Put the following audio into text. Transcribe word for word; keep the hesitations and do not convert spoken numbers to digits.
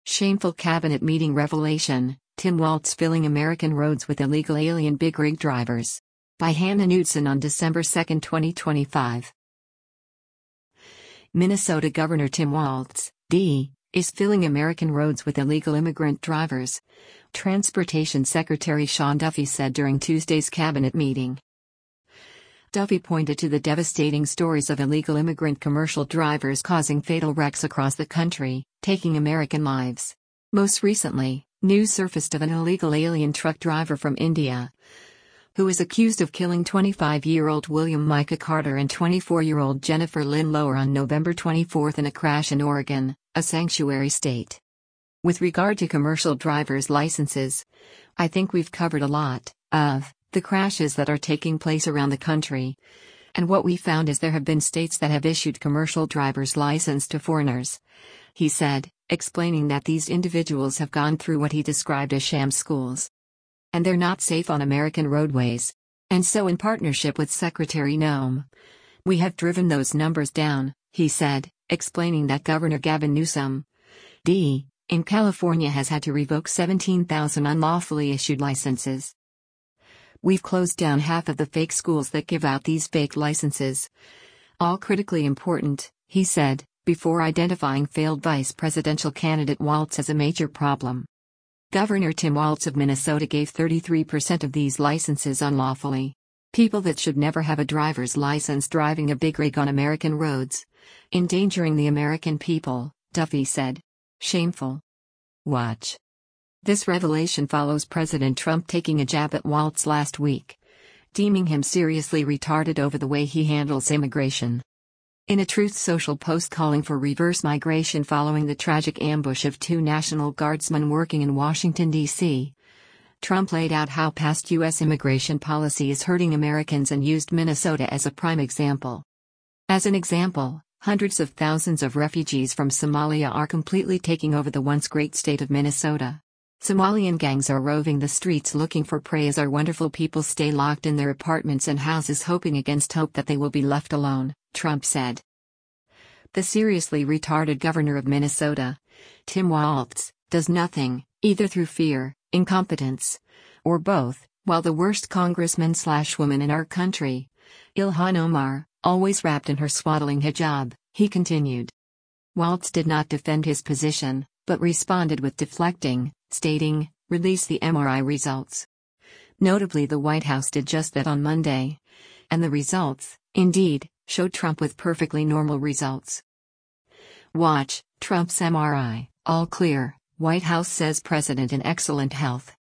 Shameful cabinet meeting revelation, Tim Walz filling American roads with illegal alien big rig drivers. By Hannah Knudsen on December second, twenty twenty-five. Minnesota Governor Tim Walz, D, is filling American roads with illegal immigrant drivers. Transportation Secretary Sean Duffy said during Tuesday's cabinet meeting. Duffy pointed to the devastating stories of illegal immigrant commercial drivers causing fatal wrecks across the country, taking American lives. Most recently, news surfaced of an illegal alien truck driver from India, who is accused of killing twenty-five-year-old William Micah Carter and twenty-four-year-old Jennifer Lynn Lower on November twenty-fourth in a crash in Oregon, a sanctuary state. With regard to commercial driver's licenses, I think we've covered a lot of the crashes that are taking place around the country. And what we found is there have been states that have issued commercial driver's license to foreigners, he said, explaining that these individuals have gone through what he described as sham schools. And they're not safe on American roadways. And so in partnership with Secretary Noem, we have driven those numbers down, he said, explaining that Governor Gavin Newsom, D, in California has had to revoke seventeen thousand unlawfully issued licenses. We've closed down half of the fake schools that give out these fake licenses. All critically important, he said, before identifying failed vice presidential candidate Walz as a major problem. Governor Tim Walz of Minnesota gave thirty-three percent of these licenses unlawfully. People that should never have a driver's license driving a big rig on American roads, endangering the American people, Duffy said. Shameful. Watch. This revelation follows President Trump taking a jab at Walz last week, deeming him seriously retarded over the way he handles immigration. In a Truth Social post calling for reverse migration following the tragic ambush of two National Guardsmen working in Washington, D C, Trump laid out how past U S immigration policy is hurting Americans and used Minnesota as a prime example. As an example, hundreds of thousands of refugees from Somalia are completely taking over the once great state of Minnesota. Somalian gangs are roving the streets looking for prey as our wonderful people stay locked in their apartments and houses hoping against hope that they will be left alone, Trump said. The seriously retarded governor of Minnesota, Tim Walz, does nothing, either through fear, incompetence, or both, while the worst congressman-slash-woman in our country, Ilhan Omar, always wrapped in her swaddling hijab, he continued. Walz did not defend his position, but responded with deflecting, stating, "Release the M R I results." Notably, the White House did just that on Monday. And the results, indeed, showed Trump with perfectly normal results. Watch, Trump's M R I, all clear, White House says president in excellent health.